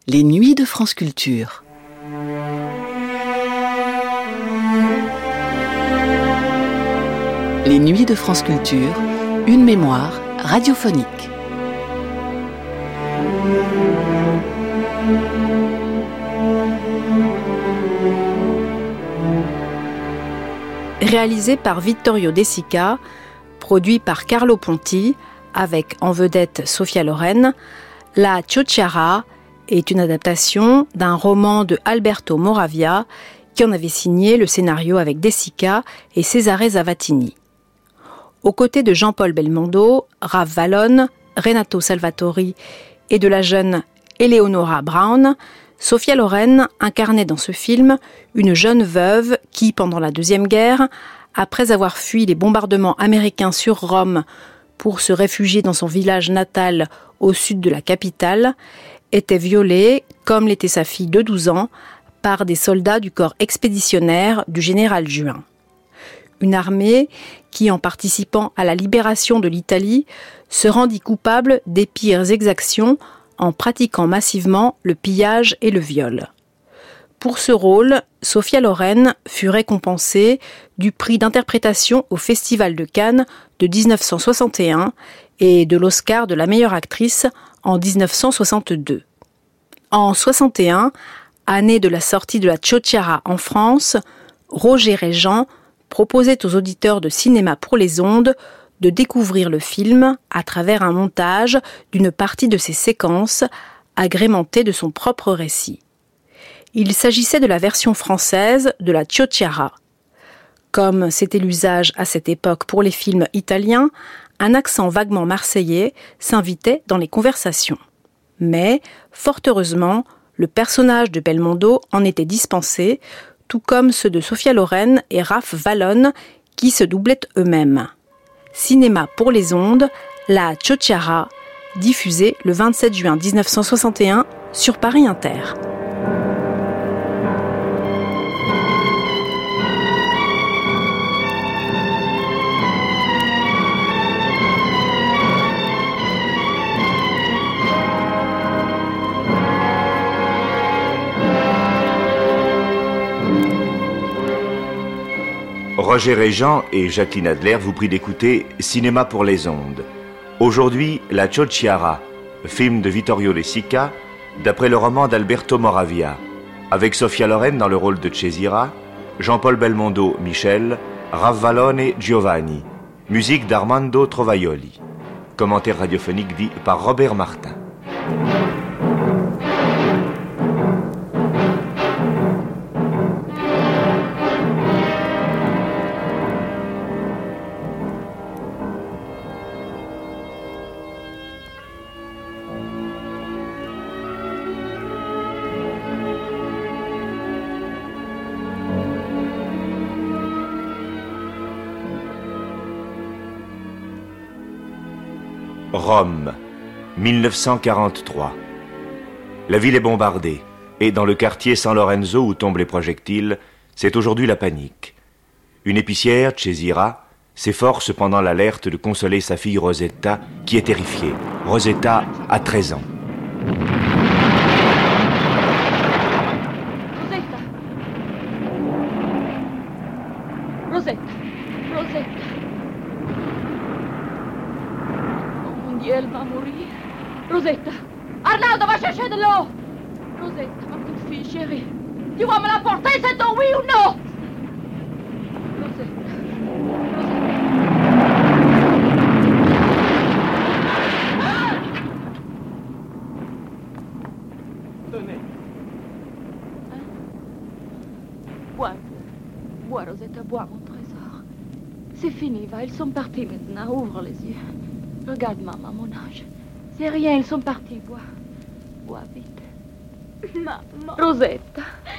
Les Nuits de France Culture. Les Nuits de France Culture, une mémoire radiophonique. Réalisé par Vittorio De Sica, produit par Carlo Ponti, avec en vedette Sophia Loren, La Ciociara est une adaptation d'un roman de Alberto Moravia, qui en avait signé le scénario avec De Sica et Cesare Zavattini. Aux côtés de Jean-Paul Belmondo, Raph Vallone, Renato Salvatori et de la jeune Eleonora Brown, Sophia Loren incarnait dans ce film une jeune veuve qui, pendant la Deuxième Guerre, après avoir fui les bombardements américains sur Rome pour se réfugier dans son village natal au sud de la capitale, était violée, comme l'était sa fille de 12 ans, par des soldats du corps expéditionnaire du général Juin. Une armée qui, en participant à la libération de l'Italie, se rendit coupable des pires exactions en pratiquant massivement le pillage et le viol. Pour ce rôle, Sophia Loren fut récompensée du prix d'interprétation au Festival de Cannes de 1961 et de l'Oscar de la meilleure actrice en 1962. En 1961, année de la sortie de La Ciociara en France, Roger Régent proposait aux auditeurs de Cinéma pour les ondes de découvrir le film à travers un montage d'une partie de ses séquences, agrémentée de son propre récit. Il s'agissait de la version française de La Ciociara. Comme c'était l'usage à cette époque pour les films italiens, un accent vaguement marseillais s'invitait dans les conversations. Mais, fort heureusement, le personnage de Belmondo en était dispensé, tout comme ceux de Sophia Loren et Raph Vallone, qui se doublaient eux-mêmes. Cinéma pour les ondes, La Ciociara, diffusée le 27 juin 1961 sur Paris Inter. Roger Régent et Jacqueline Adler vous prient d'écouter Cinéma pour les ondes. Aujourd'hui, La Ciociara, film de Vittorio De Sica, d'après le roman d'Alberto Moravia, avec Sophia Loren dans le rôle de Cesira, Jean-Paul Belmondo, Michel, Raph Vallone, Giovanni, musique d'Armando Trovaioli. Commentaire radiophonique dit par Robert Martin. Rome, 1943. La ville est bombardée, et dans le quartier San Lorenzo où tombent les projectiles, c'est aujourd'hui la panique. Une épicière, Cesira, s'efforce pendant l'alerte de consoler sa fille Rosetta, qui est terrifiée. Rosetta a 13 ans. Elle va mourir. Rosetta! Arnaldo, va chercher de l'eau! Rosetta, ma petite fille chérie, tu vas me la porter cette eau, oui ou non? Rosetta. Tenez. Hein? Bois, Rosetta, bois, mon trésor. C'est fini, va, ils sont partis maintenant, ouvre les yeux. Regarde, maman, mon ange. C'est rien, ils sont partis. Bois. Bois vite. Maman. Rosetta.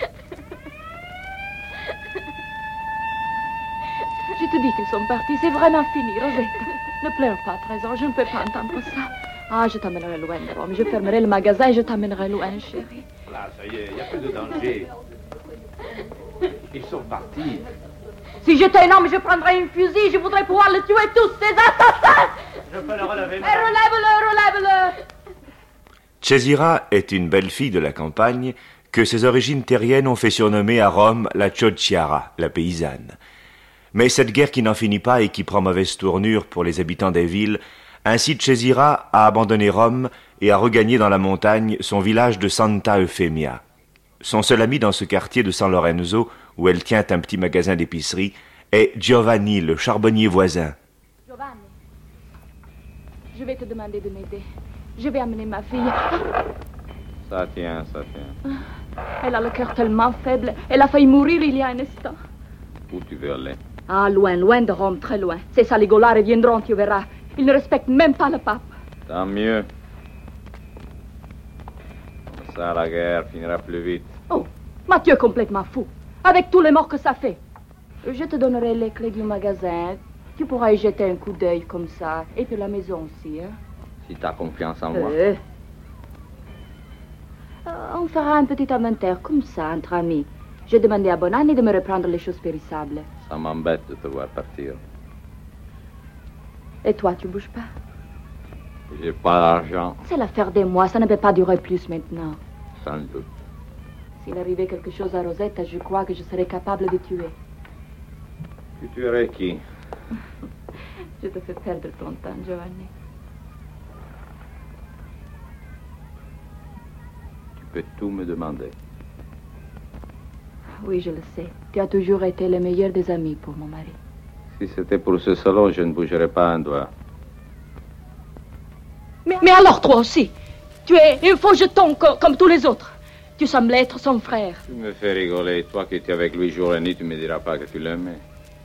Je te dis qu'ils sont partis. C'est vraiment fini, Rosetta. Ne pleure pas, trésor. Je ne peux pas entendre ça. Ah, je t'amènerai loin de Rome. Je fermerai le magasin et je t'amènerai loin, chérie. Là, ça y est, il n'y a plus de danger. Ils sont partis. Si j'étais un homme, je prendrais un fusil. Je voudrais pouvoir le tuer tous, ces assassins. Je peux le relever, Relève-le. Cesira est une belle fille de la campagne que ses origines terriennes ont fait surnommer à Rome la Ciociara, la paysanne. Mais cette guerre qui n'en finit pas et qui prend mauvaise tournure pour les habitants des villes incite Cesira à abandonner Rome et à regagner dans la montagne son village de Santa Eufemia. Son seul ami dans ce quartier de San Lorenzo, où elle tient un petit magasin d'épicerie, est Giovanni, le charbonnier voisin. Giovanni, je vais te demander de m'aider. Je vais amener ma fille. Ça tient. Elle a le cœur tellement faible. Elle a failli mourir il y a un instant. Où tu veux aller? Ah, loin de Rome, très loin. Ces saligolars viendront, tu verras. Ils ne respectent même pas le pape. Tant mieux. Comme ça, la guerre finira plus vite. Oh, Mathieu est complètement fou. Avec tous les morts que ça fait. Je te donnerai les clés du magasin. Tu pourras y jeter un coup d'œil comme ça. Et puis la maison aussi, hein. Si t'as confiance en moi. On fera un petit inventaire comme ça, entre amis. J'ai demandé à Bonanni de me reprendre les choses périssables. Ça m'embête de te voir partir. Et toi, tu bouges pas? J'ai pas d'argent. C'est l'affaire des mois, ça ne peut pas durer plus maintenant. Sans doute. S'il arrivait quelque chose à Rosetta, je crois que je serais capable de tuer. Tu tuerais qui? Je te fais perdre ton temps, Giovanni. Tu peux tout me demander. Oui, je le sais. Tu as toujours été le meilleur des amis pour mon mari. Si c'était pour ce salon, je ne bougerais pas un doigt. Mais alors toi aussi, tu es un faux jeton comme tous les autres. Tu sembles être son frère. Tu me fais rigoler. Toi qui étais avec lui jour et nuit, tu me diras pas que tu l'aimais.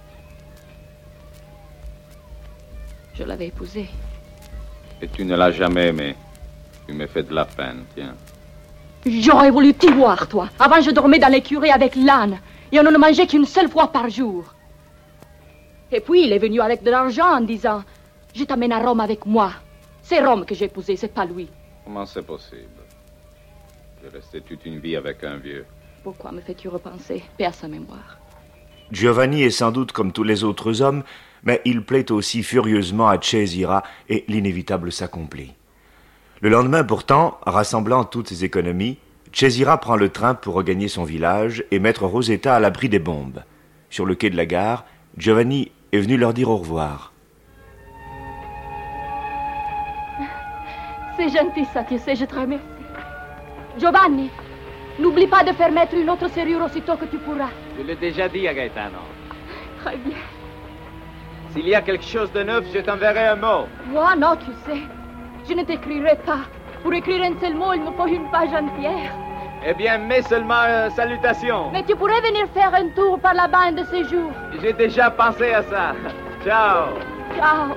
Je l'avais épousé. Et tu ne l'as jamais aimé. Tu me fais de la peine, tiens. J'aurais voulu t'y voir, toi. Avant, je dormais dans l'écurie avec l'âne. Et on ne mangeait qu'une seule fois par jour. Et puis, il est venu avec de l'argent en disant « Je t'amène à Rome avec moi. C'est Rome que j'ai épousé, c'est pas lui. » Comment c'est possible? Je restais toute une vie avec un vieux. Pourquoi me fais-tu repenser? Paix à sa mémoire. Giovanni est sans doute comme tous les autres hommes, mais il plaît aussi furieusement à Cesira et l'inévitable s'accomplit. Le lendemain pourtant, rassemblant toutes ses économies, Cesira prend le train pour regagner son village et mettre Rosetta à l'abri des bombes. Sur le quai de la gare, Giovanni est venu leur dire au revoir. C'est gentil ça, tu sais, je te remercie. Giovanni, n'oublie pas de faire mettre une autre serrure aussitôt que tu pourras. Je l'ai déjà dit à Gaetano. Très bien. S'il y a quelque chose de neuf, je t'enverrai un mot. Moi, non, tu sais. Je ne t'écrirai pas. Pour écrire un seul mot, il me faut une page entière. Eh bien, mets seulement salutations. Mais tu pourrais venir faire un tour par là-bas un de ces jours. J'ai déjà pensé à ça. Ciao. Ciao.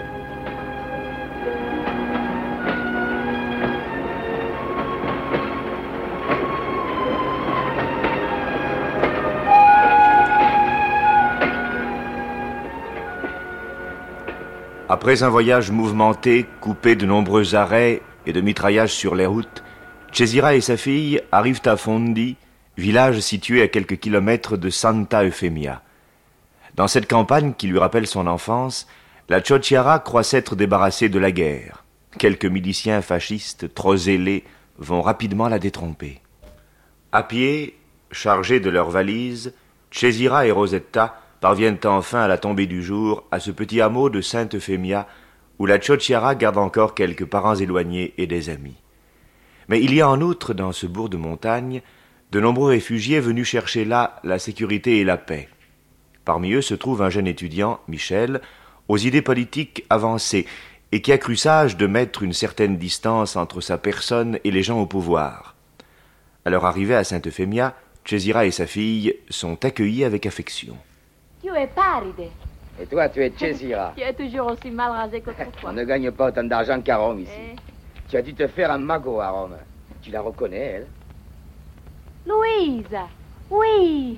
Après un voyage mouvementé, coupé de nombreux arrêts et de mitraillages sur les routes, Cesira et sa fille arrivent à Fondi, village situé à quelques kilomètres de Santa Eufemia. Dans cette campagne qui lui rappelle son enfance, la Ciociara croit s'être débarrassée de la guerre. Quelques miliciens fascistes, trop zélés, vont rapidement la détromper. À pied, chargés de leurs valises, Cesira et Rosetta parviennent enfin à la tombée du jour à ce petit hameau de Sainte Eufemia où la Ciociara garde encore quelques parents éloignés et des amis. Mais il y a en outre dans ce bourg de montagne de nombreux réfugiés venus chercher là la sécurité et la paix. Parmi eux se trouve un jeune étudiant, Michel, aux idées politiques avancées et qui a cru sage de mettre une certaine distance entre sa personne et les gens au pouvoir. À leur arrivée à Sainte Eufemia, Cesira et sa fille sont accueillis avec affection. Tu es paride. Et toi, tu es Cesira. Tu es toujours aussi mal rasé que On toi. ne gagne pas autant d'argent qu'à Rome ici. Eh. Tu as dû te faire un magot à Rome. Tu la reconnais, elle? Louise, oui.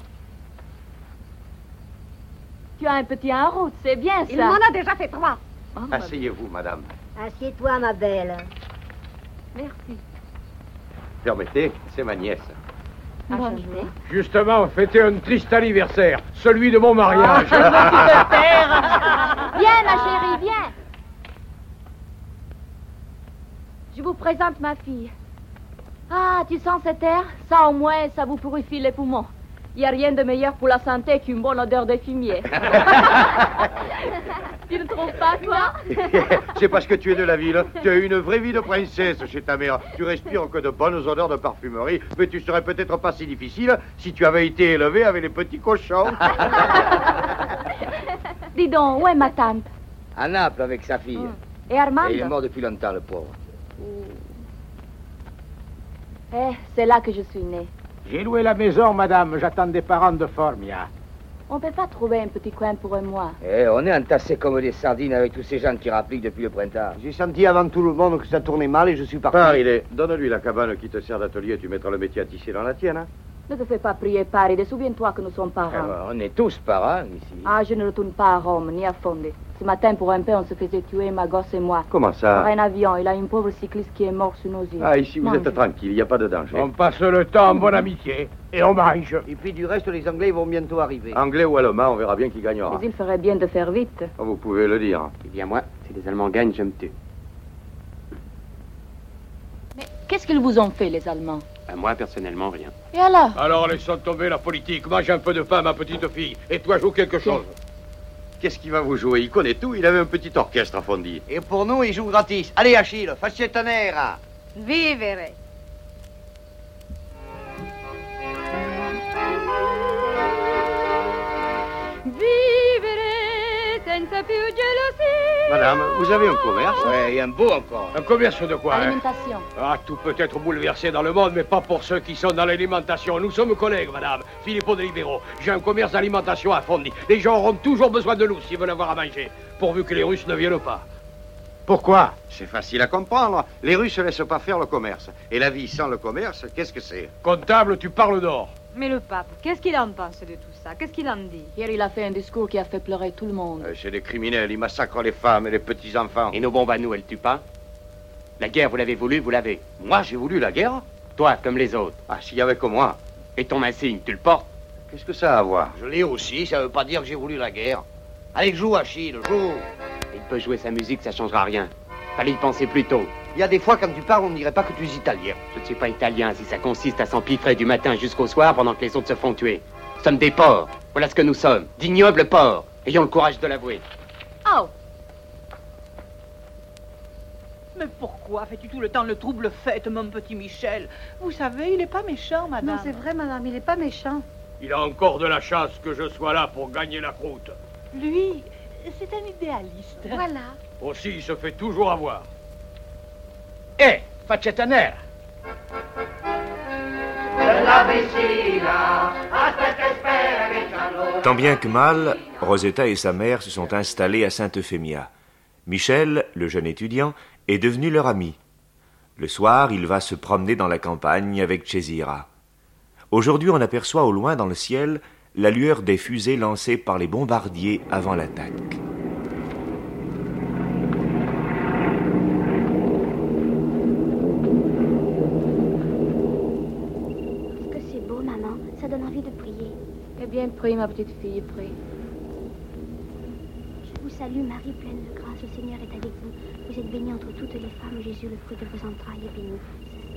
Tu as un petit en route, c'est bien ça. Il m'en a déjà fait 3. Oh, ma Asseyez-vous, madame. Assieds-toi, ma belle. Merci. Permettez, c'est ma nièce. Bonjour. Justement, fêter un triste anniversaire, celui de mon mariage. Viens, ma chérie, viens. Je vous présente ma fille. Ah, tu sens cet air? Ça, au moins, ça vous purifie les poumons. Il n'y a rien de meilleur pour la santé qu'une bonne odeur de fumier. Tu ne trouves pas, toi? C'est parce que tu es de la ville. Tu as une vraie vie de princesse chez ta mère. Tu respires que de bonnes odeurs de parfumerie. Mais tu serais peut-être pas si difficile si tu avais été élevé avec les petits cochons. Dis donc, où est ma tante? À Naples avec sa fille. Et Armand? Et il est mort depuis longtemps, le pauvre. C'est là que je suis née. J'ai loué la maison, madame. J'attends des parents de Formia. On peut pas trouver un petit coin pour un mois. On est entassés comme des sardines avec tous ces gens qui rappliquent depuis le printemps. J'ai senti avant tout le monde que ça tournait mal et je suis parti. Paris, donne-lui la cabane qui te sert d'atelier. Tu mettras le métier à tisser dans la tienne, hein? Ne te fais pas prier, Paris. Souviens-toi que nous sommes parents. On est tous parents ici. Ah, je ne retourne pas à Rome, ni à Fondé. Ce matin, pour un peu, on se faisait tuer, ma gosse et moi. Comment ça? Par un avion. Il a une pauvre cycliste qui est morte sous nos yeux. Ah, ici, vous Mange. êtes tranquille. Il n'y a pas de danger. On passe le temps en bonne amitié et on mange. Et puis du reste, les Anglais vont bientôt arriver. Anglais ou allemand, on verra bien qui gagnera. Mais il ferait bien de faire vite. Oh, vous pouvez le dire. Eh bien, moi, si les Allemands gagnent, je me tue. Mais qu'est-ce qu'ils vous ont fait, les Allemands? Moi, personnellement, rien. Et alors? Alors laissons tomber la politique. Mange un peu de pain, ma petite fille. Et toi, joue quelque chose. Qu'est-ce qu'il va vous jouer? Il connaît tout. Il avait un petit orchestre à Fondi. Et pour nous, il joue gratis. Allez, Achille, facette nera. Vivere. Vivere senza più gelosia. Madame, vous avez un commerce? Ouais, et un beau encore. Un commerce de quoi, hein? Alimentation. Ah, tout peut être bouleversé dans le monde, mais pas pour ceux qui sont dans l'alimentation. Nous sommes collègues, madame. Filippo de Libero. J'ai un commerce d'alimentation à Fondi. Les gens auront toujours besoin de nous s'ils veulent avoir à manger, pourvu que les Russes ne viennent pas. Pourquoi? C'est facile à comprendre. Les Russes ne laissent pas faire le commerce. Et la vie sans le commerce, qu'est-ce que c'est? Comptable, tu parles d'or. Mais le pape, qu'est-ce qu'il en pense de tout ça? Qu'est-ce qu'il en dit? Hier, il a fait un discours qui a fait pleurer tout le monde. C'est des criminels. Ils massacrent les femmes et les petits-enfants. Et nos bombes à nous, elles tuent pas? La guerre, vous l'avez voulu, vous l'avez. Moi, j'ai voulu la guerre? Toi, comme les autres. Ah, s'il y avait que moi. Et ton insigne, tu le portes? Qu'est-ce que ça a à voir? Je l'ai aussi, ça veut pas dire que j'ai voulu la guerre. Allez, joue, Achille, joue. Il peut jouer sa musique, ça changera rien. Fallait y penser plus tôt. Il y a des fois, quand tu parles, on ne dirait pas que tu es italien. Je ne suis pas italien si ça consiste à s'empiffrer du matin jusqu'au soir pendant que les autres se font tuer. Nous sommes des porcs. Voilà ce que nous sommes. D'ignobles porcs. Ayons le courage de l'avouer. Oh! Mais pourquoi fais-tu tout le temps le trouble fête, mon petit Michel? Vous savez, il n'est pas méchant, madame. Non, c'est vrai, madame, il n'est pas méchant. Il a encore de la chance que je sois là pour gagner la croûte. Lui, c'est un idéaliste. Voilà. Aussi, il se fait toujours avoir. Facette nera. Tant bien que mal, Rosetta et sa mère se sont installés à Sainte-Euphémia. Michel, le jeune étudiant, est devenu leur ami. Le soir, il va se promener dans la campagne avec Césira. Aujourd'hui, on aperçoit au loin dans le ciel la lueur des fusées lancées par les bombardiers avant l'attaque. Est-ce que c'est beau, maman? Ça donne envie de prier. Eh bien, prie, ma petite fille, prie. Je vous salue, Marie, pleine de grâce. Le Seigneur est avec vous. Vous êtes bénie entre toutes les femmes. Jésus, le fruit de vos entrailles, est béni.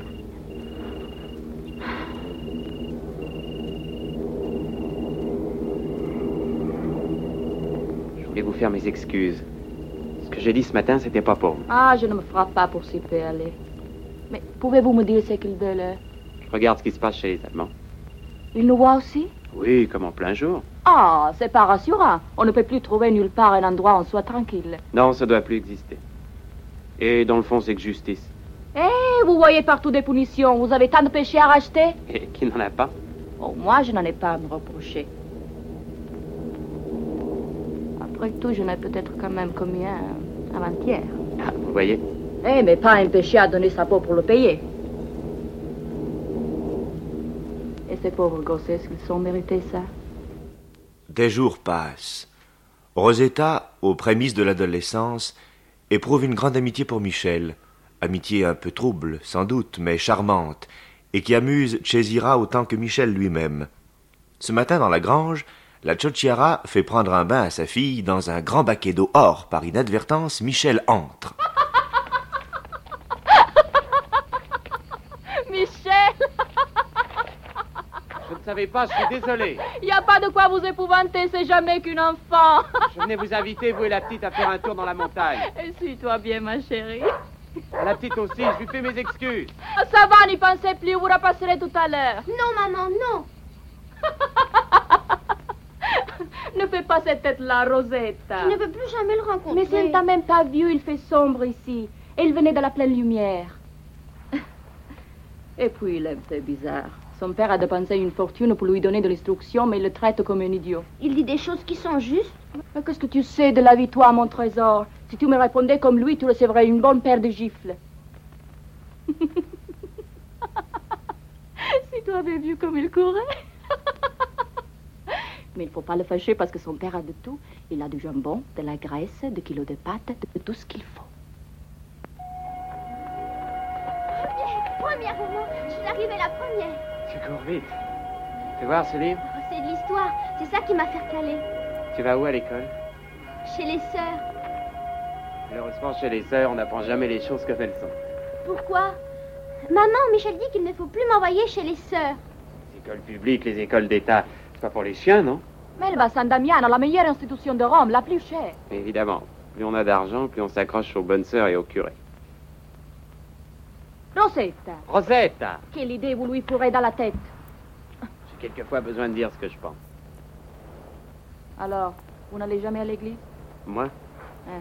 Je voulais vous faire mes excuses. Ce que j'ai dit ce matin, c'était pas pour vous. Ah, je ne me frappe pas pour s'y peut aller. Mais pouvez-vous me dire ce qu'ils veulent? Regarde ce qui se passe chez les Allemands. Ils nous voient aussi? Oui, comme en plein jour. Ah, c'est pas rassurant. On ne peut plus trouver nulle part un endroit où on soit tranquille. Non, ça doit plus exister. Et dans le fond, c'est que justice. Eh, vous voyez partout des punitions. Vous avez tant de péchés à racheter? Et qui n'en a pas? Oh, moi, je n'en ai pas à me reprocher. Après tout, je n'ai peut-être quand même commis un avant-hier. Ah, vous voyez? Eh, mais pas un péché à donner sa peau pour le payer. Et ces pauvres gosses, est-ce qu'ils ont mérité ça? Des jours passent. Rosetta, aux prémices de l'adolescence, éprouve une grande amitié pour Michel. Amitié un peu trouble, sans doute, mais charmante, et qui amuse Césira autant que Michel lui-même. Ce matin, dans la grange, la Ciociara fait prendre un bain à sa fille dans un grand baquet d'eau. Or, par inadvertance, Michel entre. Michel! Je ne savais pas, je suis désolé. Il n'y a pas de quoi vous épouvanter, c'est jamais qu'une enfant. Je venais vous inviter, vous et la petite, à faire un tour dans la montagne. Suis-toi bien, ma chérie. La petite aussi, je lui fais mes excuses. Ça va, n'y pensez plus, vous repasserez tout à l'heure. Non, maman, non. Ne fais pas cette tête-là, Rosetta. Je ne veux plus jamais le rencontrer. Mais si elle t'a même pas vu, il fait sombre ici. Et il venait de la pleine lumière. Et puis, il est très bizarre. Son père a dépensé une fortune pour lui donner de l'instruction, mais il le traite comme un idiot. Il dit des choses qui sont justes. Mais qu'est-ce que tu sais de la vie, toi, mon trésor? Si tu me répondais comme lui, tu recevrais une bonne paire de gifles. Si tu avais vu comme il courait. Mais il ne faut pas le fâcher parce que son père a de tout. Il a du jambon, de la graisse, des kilos de pâtes, de tout ce qu'il faut. Première, maman. Je suis arrivée la première. Tu cours vite. Tu voir ce livre? Oh, c'est de l'histoire. C'est ça qui m'a fait caler. Tu vas où à l'école? Chez les sœurs. Malheureusement, chez les sœurs, on n'apprend jamais les choses comme elles sont. Pourquoi? Maman, Michel dit qu'il ne faut plus m'envoyer chez les sœurs. Les écoles publiques, les écoles d'État, c'est pas pour les chiens, non? Mais elle va à San Damiano, la meilleure institution de Rome, la plus chère. Évidemment. Plus on a d'argent, plus on s'accroche aux bonnes sœurs et aux curés. Rosetta, Rosetta! quelle idée vous lui pourrez dans la tête? J'ai quelquefois besoin de dire ce que je pense. Alors, vous n'allez jamais à l'église? Moi? Hein?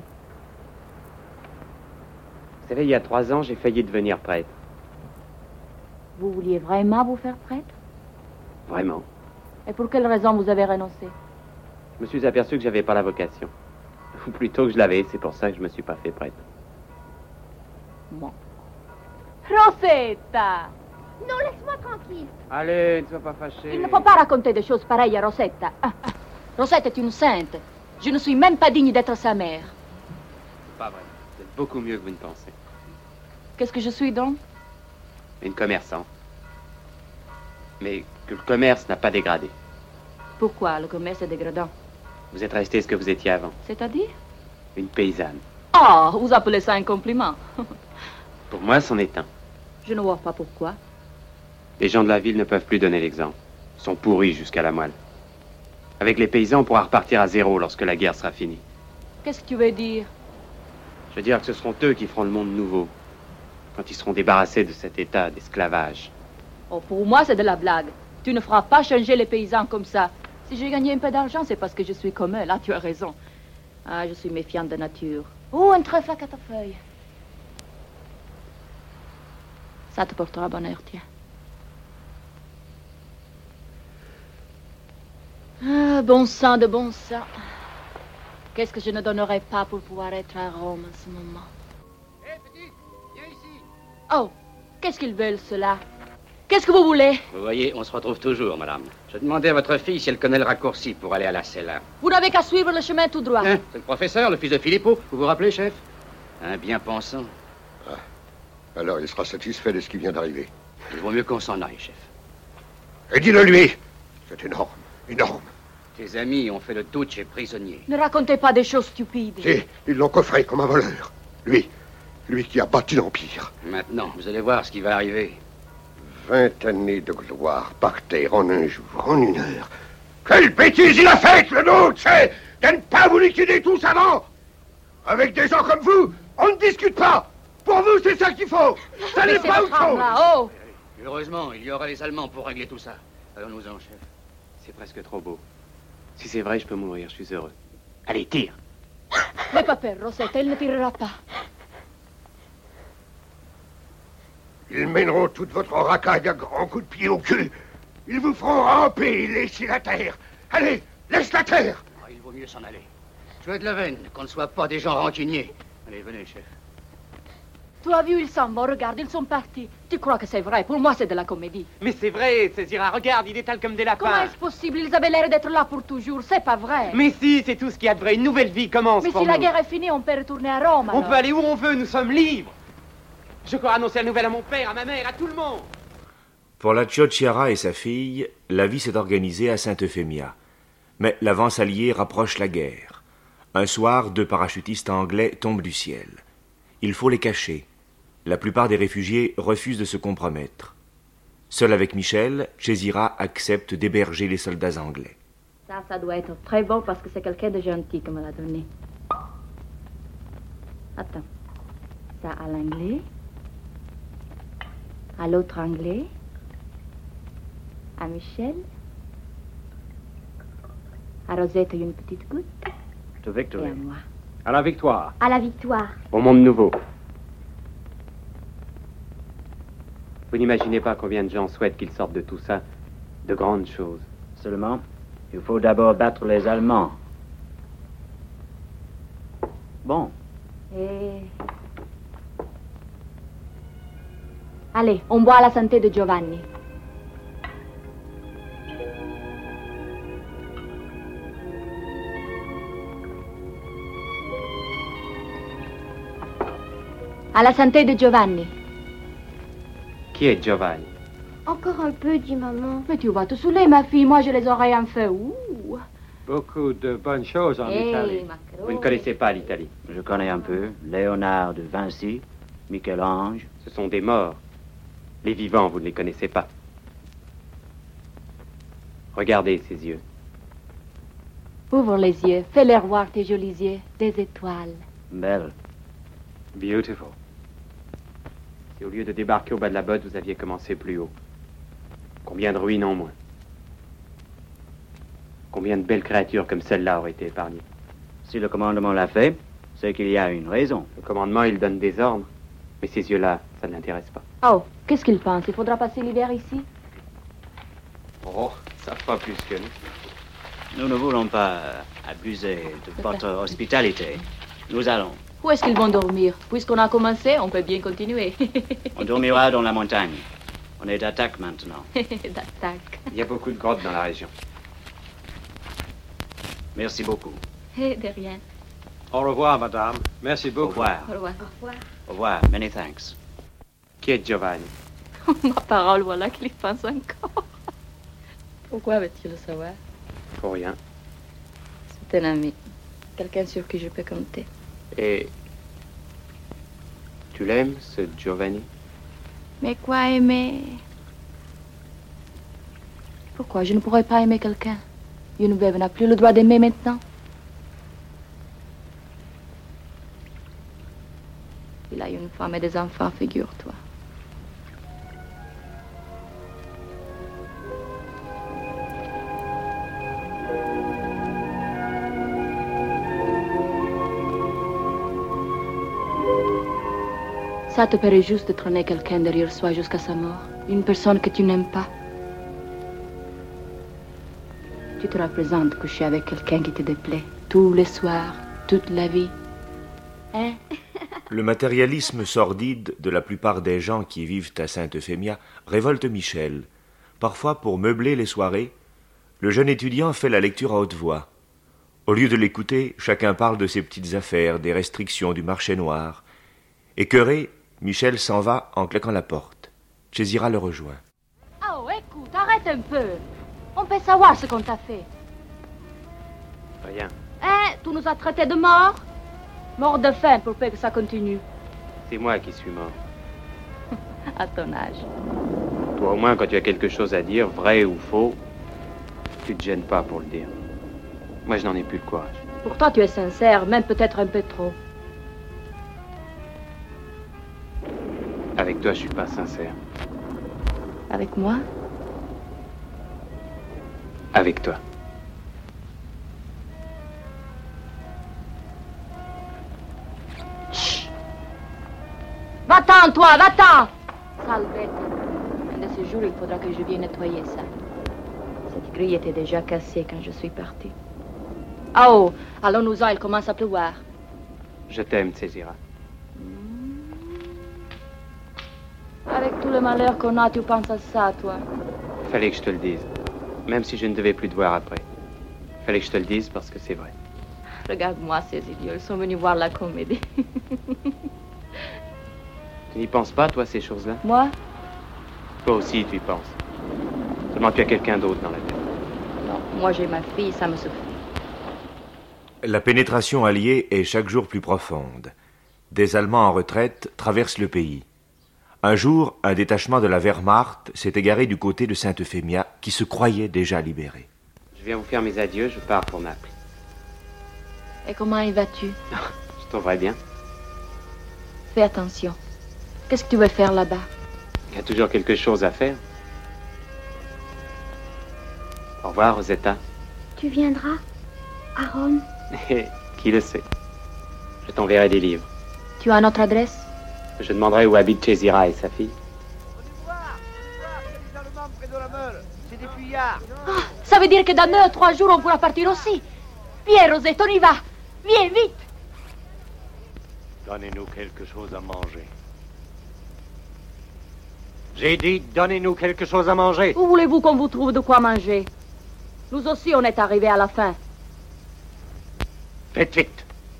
Vous savez, il y a 3 ans, j'ai failli devenir prêtre. Vous vouliez vraiment vous faire prêtre? Vraiment. Et pour quelle raison vous avez renoncé? Je me suis aperçu que j'avais pas la vocation. Ou plutôt que je l'avais, c'est pour ça que je me suis pas fait prêtre. Bon. Rosetta! Non, laisse-moi tranquille. Allez, ne sois pas fâchée. Il ne faut pas raconter des choses pareilles à Rosetta. Rosetta est une sainte. Je ne suis même pas digne d'être sa mère. C'est pas vrai. Vous êtes beaucoup mieux que vous ne pensez. Qu'est-ce que je suis donc? Une commerçante. Mais que le commerce n'a pas dégradé. Pourquoi le commerce est dégradant? Vous êtes resté ce que vous étiez avant. C'est-à-dire? Une paysanne. Ah, vous appelez ça un compliment. Pour moi, c'en est un. Je ne vois pas pourquoi. Les gens de la ville ne peuvent plus donner l'exemple. Ils sont pourris jusqu'à la moelle. Avec les paysans, on pourra repartir à zéro lorsque la guerre sera finie. Qu'est-ce que tu veux dire? Je veux dire que ce seront eux qui feront le monde nouveau. Quand ils seront débarrassés de cet état d'esclavage. Oh, pour moi, c'est de la blague. Tu ne feras pas changer les paysans comme ça. Si j'ai gagné un peu d'argent, c'est parce que je suis comme eux. Là, tu as raison. Ah, je suis méfiante de nature. Oh, un trèfle à 4 feuilles. Ça te portera bonheur, tiens. Ah, bon sang de bon sang. Qu'est-ce que je ne donnerais pas pour pouvoir être à Rome en ce moment? Hé, petit, viens ici. Oh, qu'est-ce qu'ils veulent, ceux-là? Qu'est-ce que vous voulez? Vous voyez, on se retrouve toujours, madame. Je demandais à votre fille si elle connaît le raccourci pour aller à la cella. Vous n'avez qu'à suivre le chemin tout droit. Hein, c'est le professeur, le fils de Filippo. Vous vous rappelez, chef? Un bien pensant. Ah, alors il sera satisfait de ce qui vient d'arriver. Il vaut mieux qu'on s'en aille, chef. Et dis-le lui. C'est énorme, énorme. Tes amis ont fait le Duce prisonnier. Ne racontez pas des choses stupides. Si, ils l'ont coffré comme un voleur. Lui qui a bâti l'Empire. Maintenant, vous allez voir ce qui va arriver. 20 années de gloire par terre en un jour, en une heure. Quelle bêtise il a faite, le Duce, de ne pas vous liquider tous avant. Avec des gens comme vous, on ne discute pas. Pour vous, c'est ça qu'il faut. Ça n'est pas autre chose. Oh. Heureusement, il y aura les Allemands pour régler tout ça. Allons-nous-en, chef. C'est presque trop beau. Si c'est vrai, je peux mourir, je suis heureux. Allez, tire. N'aie pas peur, Rosetta, elle ne tirera pas. Ils mèneront toute votre racaille à grands coups de pied au cul. Ils vous feront ramper et lécher la terre. Allez, laisse la terre. Oh, il vaut mieux s'en aller. Je veux de la veine, qu'on ne soit pas des gens rancuniers. Allez, venez, chef. Tu as vu, ils s'en vont, regarde, ils sont partis. Tu crois que c'est vrai? Pour moi, c'est de la comédie. Mais c'est vrai, Césira, regarde, il étale comme des lapins. Comment est-ce possible? Ils avaient l'air d'être là pour toujours, c'est pas vrai. Mais si, c'est tout ce qu'il y a de vrai, une nouvelle vie commence. Mais pour si la nous. guerre est finie, on peut retourner à Rome, On alors. peut aller où on veut, nous sommes libres. Je cours annoncer la nouvelle à mon père, à ma mère, à tout le monde. Pour la Ciociara et sa fille, la vie s'est organisée à Sainte-Euphémia. Mais l'avance alliée rapproche la guerre. Un soir, 2 parachutistes anglais tombent du ciel. Il faut les cacher. La plupart des réfugiés refusent de se compromettre. Seul avec Michel, Césira accepte d'héberger les soldats anglais. Ça doit être très bon parce que c'est quelqu'un de gentil qui me l'a donné. Attends. Ça à l'anglais. À l'autre anglais. À Michel. À Rosette, une petite goutte. To victory. Et à moi. À la victoire. À la victoire. Au monde nouveau. Vous n'imaginez pas combien de gens souhaitent qu'ils sortent de tout ça. De grandes choses. Seulement, il faut d'abord battre les Allemands. Bon. Et... Allez, on boit à la santé de Giovanni. À la santé de Giovanni. Qui est Giovanni? Encore un peu, dit maman. Mais tu vas te saouler, ma fille. Moi, j'ai les oreilles en feu. Ouh. Beaucoup de bonnes choses en Italie. Vous ne connaissez pas l'Italie? Je connais un peu. Léonard de Vinci, Michel-Ange. Ce sont des morts. Les vivants, vous ne les connaissez pas. Regardez ces yeux. Ouvre les yeux. Fais-les voir tes jolis yeux. Des étoiles. Belle. Beautiful. Si au lieu de débarquer au bas de la botte, vous aviez commencé plus haut. Combien de ruines en moins? Combien de belles créatures comme celle-là auraient été épargnées? Si le commandement l'a fait, c'est qu'il y a une raison. Le commandement, il donne des ordres. Mais ces yeux-là, ça ne l'intéresse pas. Oh, qu'est-ce qu'il pense? Il faudra passer l'hiver ici? Oh, ça pas plus que nous. Nous ne voulons pas abuser de votre hospitalité. Nous allons. Où est-ce qu'ils vont dormir? Puisqu'on a commencé, on peut bien continuer. On dormira dans la montagne. On est d'attaque maintenant. D'attaque. Il y a beaucoup de grottes dans la région. Merci beaucoup. De rien. Au revoir, madame. Merci beaucoup. Au revoir. Au revoir. Au revoir. Many thanks. Qui est Giovanni? Ma parole, voilà qu'il y pense encore. Pourquoi veux-tu le savoir? Pour rien. C'est un ami. Quelqu'un sur qui je peux compter. Et... tu l'aimes, ce Giovanni? Mais quoi aimer? Pourquoi je ne pourrais pas aimer quelqu'un? Une veuve n'a plus le droit d'aimer maintenant. Il a une femme et des enfants, figure-toi. Ça te paraît juste de traîner quelqu'un derrière soi jusqu'à sa mort. Une personne que tu n'aimes pas. Tu te représentes coucher avec quelqu'un qui te déplaît. Tous les soirs, toute la vie. Hein? Le matérialisme sordide de la plupart des gens qui vivent à Sainte-Euphémia révolte Michel. Parfois, pour meubler les soirées, le jeune étudiant fait la lecture à haute voix. Au lieu de l'écouter, chacun parle de ses petites affaires, des restrictions du marché noir. Écœuré, Michel s'en va en claquant la porte. Césira le rejoint. Oh, écoute, arrête un peu. On peut savoir ce qu'on t'a fait. Rien. Hein? Tu nous as traités de morts? Mort de faim pour peu que ça continue. C'est moi qui suis mort. À ton âge. Toi, au moins, quand tu as quelque chose à dire, vrai ou faux, tu te gênes pas pour le dire. Moi, je n'en ai plus le courage. Pour toi, tu es sincère, même peut-être un peu trop. Avec toi, je suis pas sincère. Avec moi? Avec toi. Chut! Va-t'en, toi, va-t'en! Sale bête. Un de ces jours, il faudra que je vienne nettoyer ça. Cette grille était déjà cassée quand je suis partie. Oh, allons-nous-en, il commence à pleuvoir. Je t'aime, Césira. Avec tout le malheur qu'on a, tu penses à ça, toi? Fallait que je te le dise. Même si je ne devais plus te voir après. Fallait que je te le dise parce que c'est vrai. Regarde-moi, ces idiots, ils sont venus voir la comédie. Tu n'y penses pas, toi, ces choses-là? Moi? Toi aussi, tu y penses. Seulement tu as quelqu'un d'autre dans la tête. Non, moi j'ai ma fille, ça me suffit. La pénétration alliée est chaque jour plus profonde. Des Allemands en retraite traversent le pays. Un jour, un détachement de la Wehrmacht s'est égaré du côté de Sainte-Euphémia, qui se croyait déjà libérée. Je viens vous faire mes adieux, je pars pour Naples. Et comment y vas-tu? Je trouverai bien. Fais attention. Qu'est-ce que tu veux faire là-bas? Il y a toujours quelque chose à faire. Au revoir, Rosetta. Tu viendras à Rome? Qui le sait? Je t'enverrai des livres. Tu as notre adresse? Je demanderai où habitent Césira et sa fille. C'est des fuyards. Ah, ça veut dire que dans 2 ou 3 jours, on pourra partir aussi. Viens, Rosette, on y va. Viens, vite. Donnez-nous quelque chose à manger. J'ai dit, donnez-nous quelque chose à manger. Où voulez-vous qu'on vous trouve de quoi manger? Nous aussi, on est arrivés à la fin. Faites vite.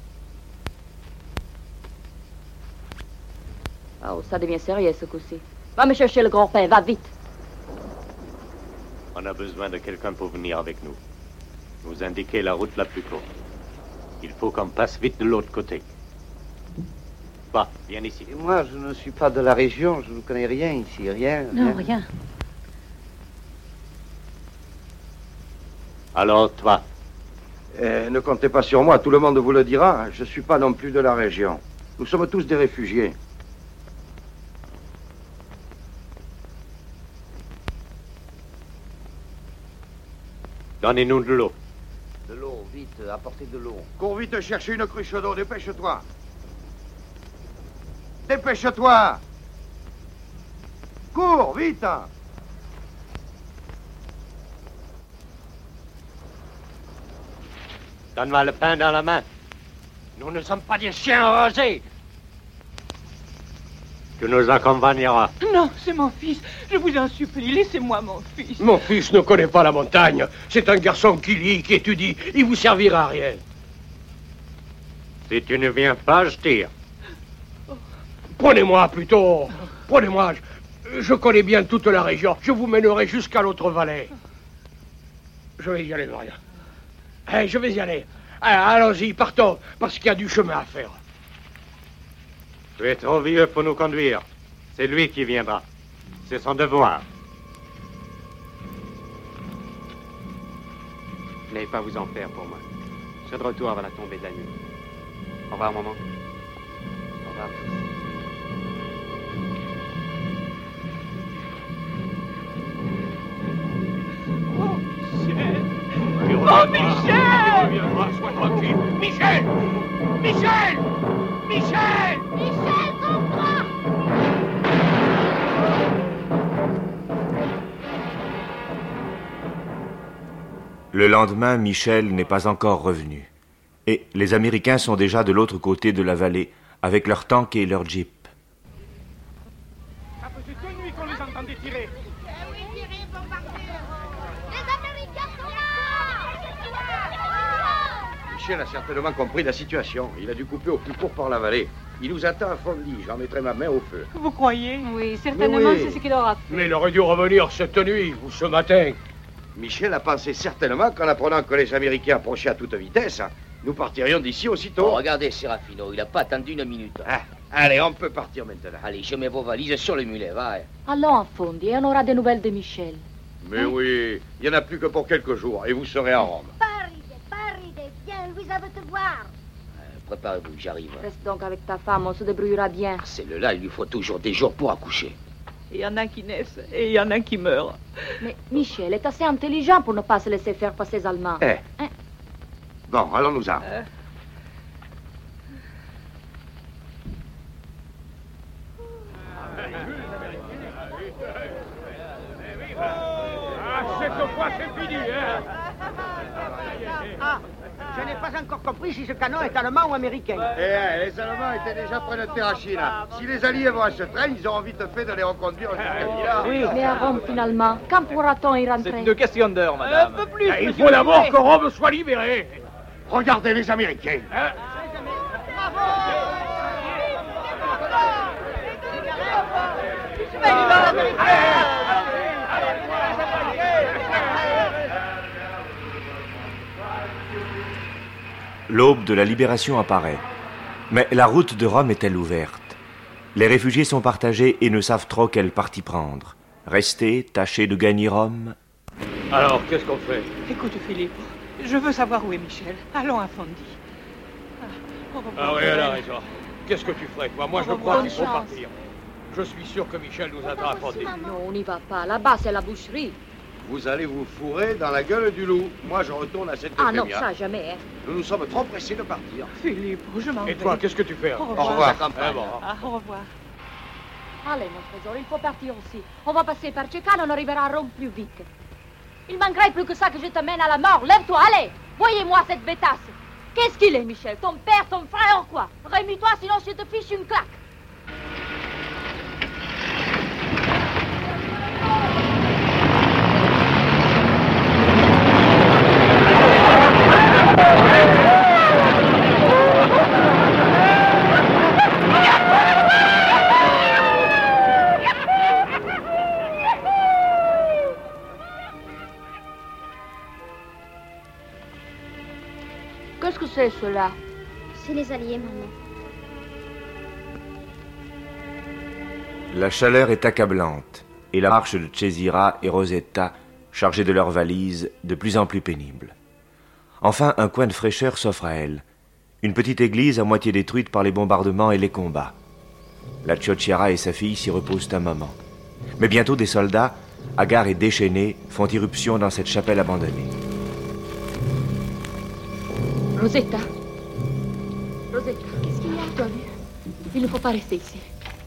Oh, ça devient sérieux, ce coup-ci. Va me chercher le grand pain, va vite. On a besoin de quelqu'un pour venir avec nous. Nous indiquer la route la plus courte. Il faut qu'on passe vite de l'autre côté. Va, viens ici. Et moi, je ne suis pas de la région, je ne connais rien ici, rien. Non, rien. Alors, toi? Ne comptez pas sur moi, tout le monde vous le dira. Je ne suis pas non plus de la région. Nous sommes tous des réfugiés. Donnez-nous de l'eau. De l'eau, vite, apportez de l'eau. Cours vite chercher une cruche d'eau, dépêche-toi. Dépêche-toi. Cours, vite. Donne-moi le pain dans la main. Nous ne sommes pas des chiens enragés. Tu nous accompagneras. Non, c'est mon fils. Je vous en supplie, laissez-moi mon fils. Mon fils ne connaît pas la montagne. C'est un garçon qui lit, qui étudie. Il vous servira à rien. Si tu ne viens pas, je tire. Prenez-moi plutôt. Prenez-moi. Je connais bien toute la région. Je vous mènerai jusqu'à l'autre vallée. Je vais y aller, Maria. Je vais y aller. Allons-y, partons, parce qu'il y a du chemin à faire. Tu es trop vieux pour nous conduire. C'est lui qui viendra. C'est son devoir. Vous n'allez pas vous en faire pour moi. Je serai de retour avant la tombée de la nuit. Au revoir, maman. Au revoir. Oh, Michel! Sois tranquille. Michel! Michel! Michel! Michel, comprends! Le lendemain, Michel n'est pas encore revenu. Et les Américains sont déjà de l'autre côté de la vallée, avec leurs tanks et leurs jeeps. Ça faisait 2 nuits qu'on les entendait tirer. Michel a certainement compris la situation. Il a dû couper au plus court par la vallée. Il nous attend à Fondi. J'en mettrai ma main au feu. Vous croyez? Oui, certainement, oui. c'est ce qu'il aura fait. Mais il aurait dû revenir cette nuit ou ce matin. Michel a pensé certainement qu'en apprenant que les Américains approchaient à toute vitesse, nous partirions d'ici aussitôt. Oh, regardez, Serafino, il n'a pas attendu 1 minute. Ah, allez, on peut partir maintenant. Allez, je mets vos valises sur le mulet, va. Allons à Fondi et on aura des nouvelles de Michel. Mais oui, il n'y en a plus que pour quelques jours et vous serez à Rome. Paride, viens, Louisa veut te voir. Préparez-vous, j'arrive. Reste donc avec ta femme, on se débrouillera bien. Celle-là, il lui faut toujours des jours pour accoucher. Il y en a qui naissent et il y en a qui meurent. Mais Michel est assez intelligent pour ne pas se laisser faire par ces Allemands. Bon, allons-nous-en. Cette fois, c'est fini, hein? Ah, je n'ai pas encore compris si ce canon est allemand ou américain. Les Allemands étaient déjà près de Terracina. Si les Alliés vont à ce train, ils auront vite fait de les reconduire jusqu'à Milan. Oui. Mais à Rome, finalement, quand pourra-t-on y C'est rentrer? une question d'heure, madame. Un peu plus. Il faut d'abord que Rome soit libérée. Regardez les Américains. L'aube de la libération apparaît. Mais la route de Rome est-elle ouverte? Les réfugiés sont partagés et ne savent trop quel parti prendre. Rester, tâcher de gagner Rome. Alors, qu'est-ce qu'on fait? Écoute, Philippe, je veux savoir où est Michel. Allons à Fondi. Ah oui, elle a raison. Qu'est-ce que tu ferais, toi? Moi, je crois qu'il faut partir. Je suis sûr que Michel nous attend à Fondi. Non, on n'y va pas. Là-bas, c'est la boucherie. Vous allez vous fourrer dans la gueule du loup. Moi, je retourne à cette Ah non, ça, jamais, hein. Nous sommes trop pressés de partir. Philippe, je m'en vais. Et toi, qu'est-ce que tu fais? Au revoir. Au revoir. Allez, mon trésor, il faut partir aussi. On va passer par Cecane, on arrivera à Rome plus vite. Il manquerait plus que ça que je te mène à la mort. Lève-toi, allez. Voyez-moi cette bêtasse. Qu'est-ce qu'il est, Michel? Ton père, ton frère, quoi? Réunis-toi, sinon je te fiche une claque. Qu'est-ce que c'est, cela? C'est les Alliés, maman. La chaleur est accablante et la marche de Cesira et Rosetta, chargées de leurs valises, de plus en plus pénible. Enfin, un coin de fraîcheur s'offre à elle. Une petite église à moitié détruite par les bombardements et les combats. La Ciociara et sa fille s'y reposent un moment. Mais bientôt des soldats, hagards et déchaînés, font irruption dans cette chapelle abandonnée. Rosetta. Rosetta, qu'est-ce qu'il y a? Tu as vu? Il ne faut pas rester ici.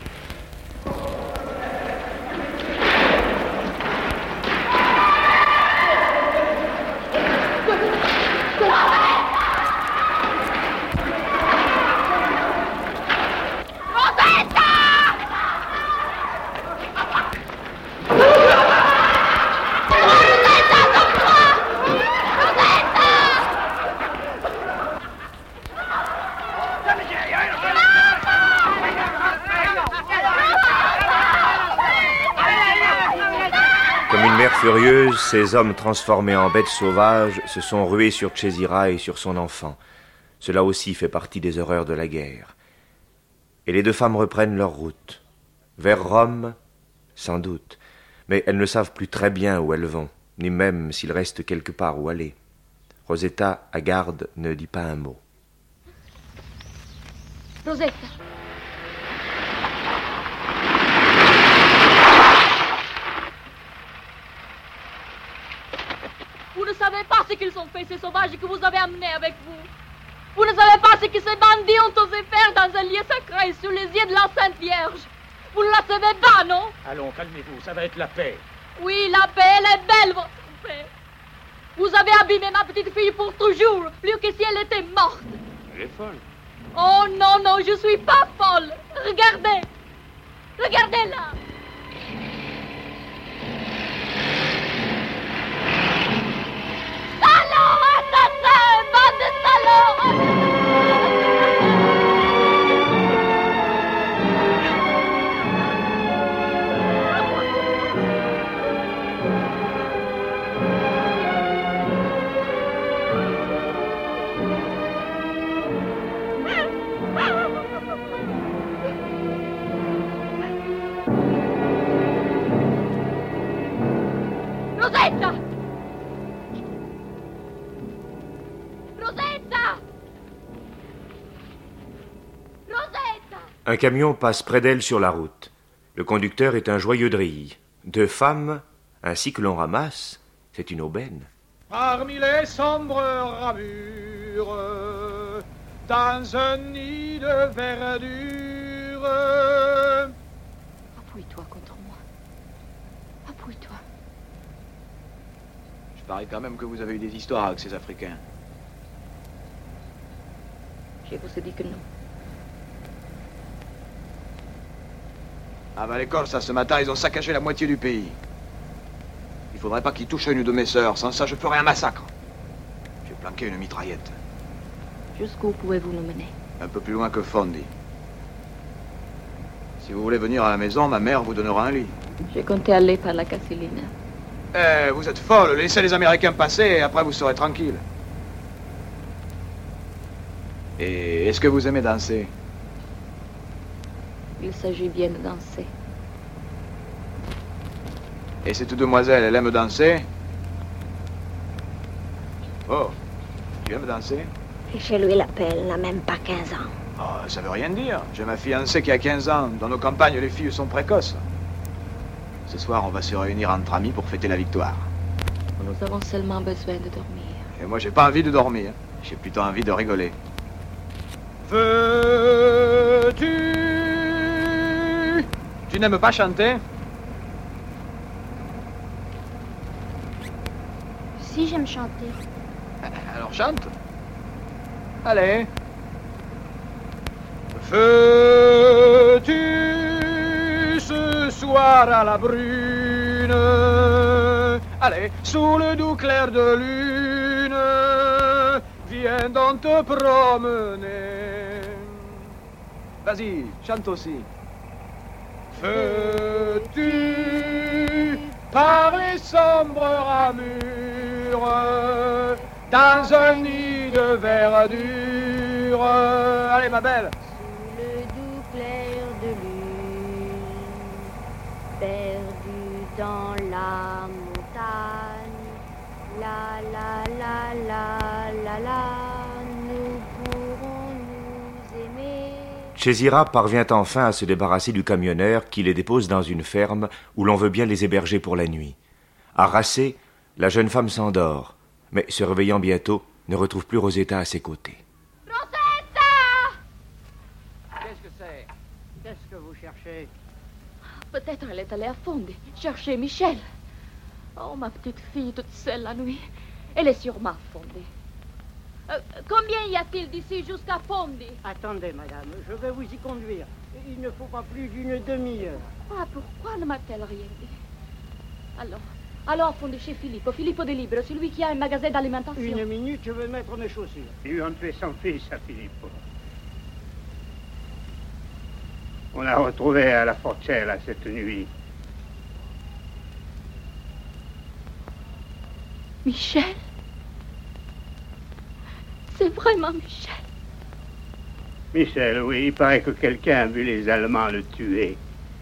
Furieuse, ces hommes transformés en bêtes sauvages se sont rués sur Cesira et sur son enfant. Cela aussi fait partie des horreurs de la guerre. Et les deux femmes reprennent leur route. Vers Rome, sans doute, mais elles ne savent plus très bien où elles vont, ni même s'il reste quelque part où aller. Rosetta, à garde, ne dit pas un mot. Rosetta. Vous ne savez pas ce qu'ils ont fait, ces sauvages que vous avez amenés avec vous. Vous ne savez pas ce que ces bandits ont osé faire dans un lieu sacré, sous les yeux de l'enceinte Vierge. Vous ne la savez pas, non? Allons, calmez-vous, ça va être la paix. Oui, la paix, elle est belle, votre paix. Vous avez abîmé ma petite fille pour toujours, plus que si elle était morte. Elle est folle. Oh non, non, je suis pas folle. Regardez. Regardez-la. Salaud, assassin, bande de salauds! Rosetta! Un camion passe près d'elle sur la route. Le conducteur est un joyeux drille. Deux femmes, ainsi que l'on ramasse, c'est une aubaine. Parmi les sombres ramures, dans un nid de verdure. Appuie-toi contre moi. Appuie-toi. Je parie quand même que vous avez eu des histoires avec ces Africains. Je vous ai dit que non. Ah ben les Corses, ce matin, ils ont saccagé la moitié du pays. Il faudrait pas qu'ils touchent une de mes sœurs, sans ça je ferai un massacre. J'ai planqué une mitraillette. Jusqu'où pouvez-vous nous mener? Un peu plus loin que Fondi. Si vous voulez venir à la maison, ma mère vous donnera un lit. J'ai compté aller par la Casilina. Eh, vous êtes folle, laissez les Américains passer et après vous serez tranquille. Et est-ce que vous aimez danser? Il s'agit bien de danser. Et cette demoiselle, elle aime danser? Oh, tu aimes danser? Et chez lui, l'appel n'a même pas 15 ans. Oh, ça veut rien dire. J'ai ma fiancée qui a 15 ans. Dans nos campagnes, les filles sont précoces. Ce soir, on va se réunir entre amis pour fêter la victoire. Nous avons seulement besoin de dormir. Et moi, j'ai pas envie de dormir. J'ai plutôt envie de rigoler. Veux-tu... Tu n'aimes pas chanter? Si, j'aime chanter. Alors chante. Allez. Veux-tu ce soir à la brune, allez, sous le doux clair de lune, viens donc te promener. Vas-y, chante aussi. Veux-tu par les sombres ramures, dans un nid de verdure, allez ma belle. Sous le doux clair de lune, perdu dans la montagne, la la la la la la, nous pourrons nous aimer. Chézira parvient enfin à se débarrasser du camionneur qui les dépose dans une ferme où l'on veut bien les héberger pour la nuit. Harassée, la jeune femme s'endort, mais se réveillant bientôt, ne retrouve plus Rosetta à ses côtés. Qu'est-ce que c'est? Qu'est-ce que vous cherchez? Peut-être elle est allée à Fondi, chercher Michel. Oh, ma petite fille toute seule la nuit. Elle est sûrement à Fondi. Combien y a-t-il d'ici jusqu'à Fondi? Attendez, madame, je vais vous y conduire. Il ne faut pas plus d'une demi-heure. Ah, pourquoi ne m'a-t-elle rien dit? Alors, Fondi chez Filippo de Libero, celui qui a un magasin d'alimentation. Une minute, je vais mettre mes chaussures. Ils ont tué son fils à Filippo. On l'a retrouvé à la Forcella cette nuit. Michel? C'est vraiment Michel? Michel, oui, il paraît que quelqu'un a vu les Allemands le tuer.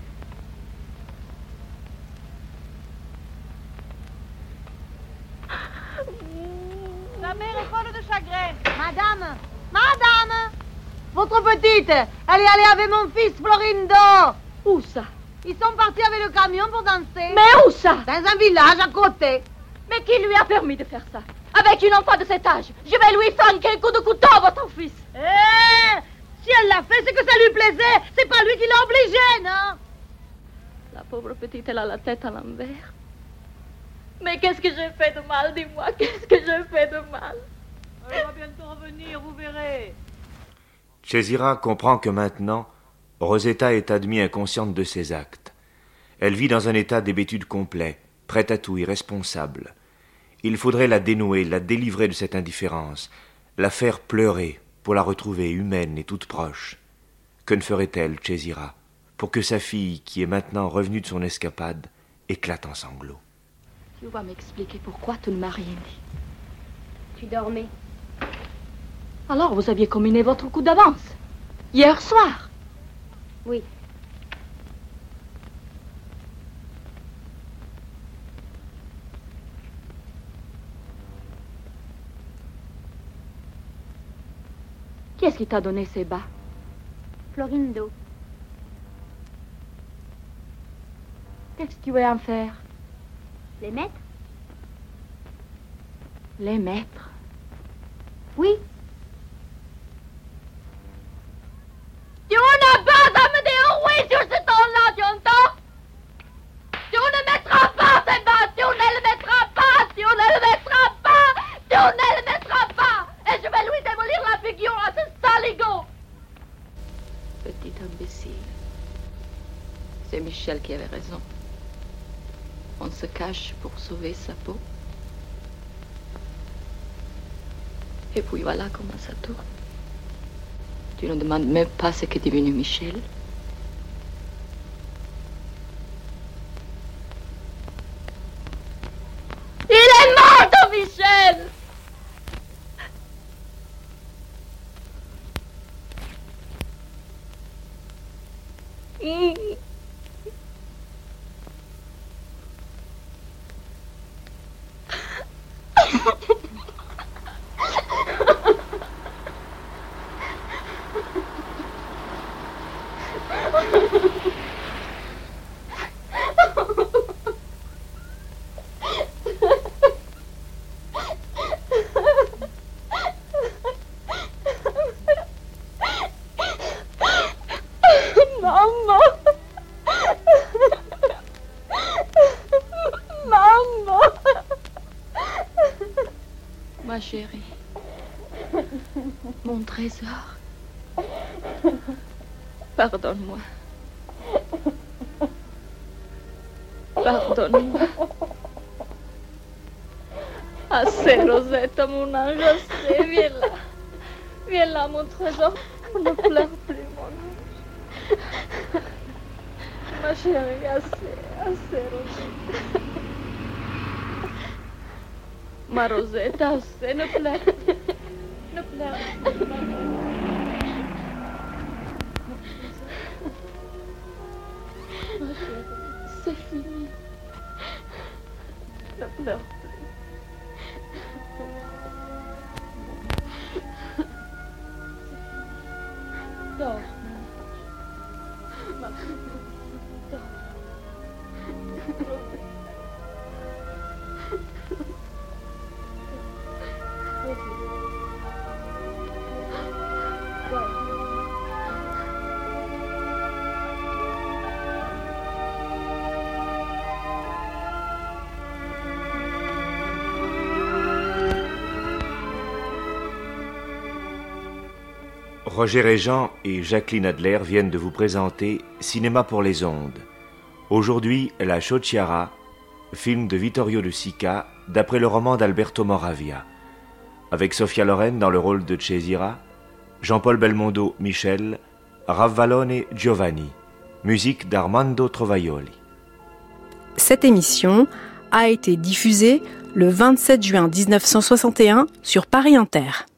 La mère est folle de chagrin. Madame! Votre petite, elle est allée avec mon fils Florindo. Où ça? Ils sont partis avec le camion pour danser. Mais où ça? Dans un village à côté. Mais qui lui a permis de faire ça? Avec une enfant de cet âge, je vais lui flanquer un coup de couteau, votre fils. Si elle l'a fait, c'est que ça lui plaisait. C'est pas lui qui l'a obligé, non? La pauvre petite, elle a la tête à l'envers. Mais qu'est-ce que j'ai fait de mal, dis-moi? Qu'est-ce que j'ai fait de mal? Elle va bientôt revenir, vous verrez. Chézira comprend que maintenant, Rosetta est admise inconsciente de ses actes. Elle vit dans un état d'hébétude complet, prête à tout, irresponsable. Il faudrait la dénouer, la délivrer de cette indifférence, la faire pleurer pour la retrouver humaine et toute proche. Que ne ferait-elle, Chézira, pour que sa fille, qui est maintenant revenue de son escapade, éclate en sanglots? Tu vas m'expliquer pourquoi tu ne m'as rien dit. Tu dormais. Alors vous aviez combiné votre coup d'avance. Hier soir. Oui. Qui est-ce qui t'a donné ces bas? Florindo. Qu'est-ce que tu veux en faire? Les mettre? Les mettre? Oui. Tu n'as pas à me dire oui sur ce ton-là, tu entends? Tu ne mettras pas ces bas, tu ne le mettras pas, tu ne le mettras pas, tu ne le mettras pas, et je vais lui démolir la figure à ce saligo. Petit imbécile. C'est Michel qui avait raison. On se cache pour sauver sa peau. Et puis voilà comment ça tourne. Tu ne demandes même pas ce qu'est devenu Michel. Il est mort, ton Michel! Ma chérie, mon trésor, pardonne-moi. Pardonne-moi. Assez, Rosetta, mon ange, assez, viens là. Viens là, mon trésor. Ne pleure plus, mon ange. Ma chérie, assez, Rosetta. Ma Rosetta, assez, ne pleure plus. Ne pleure plus, ma chérie, c'est fini. Ne pleure plus. Dors, mon ange. Dors. Roger Régent et Jacqueline Adler viennent de vous présenter Cinéma pour les ondes. Aujourd'hui, La Ciociara, film de Vittorio De Sica, d'après le roman d'Alberto Moravia. Avec Sophia Loren dans le rôle de Cesira, Jean-Paul Belmondo, Michel, Ravvalone, Giovanni. Musique d'Armando Trovaioli. Cette émission a été diffusée le 27 juin 1961 sur Paris Inter.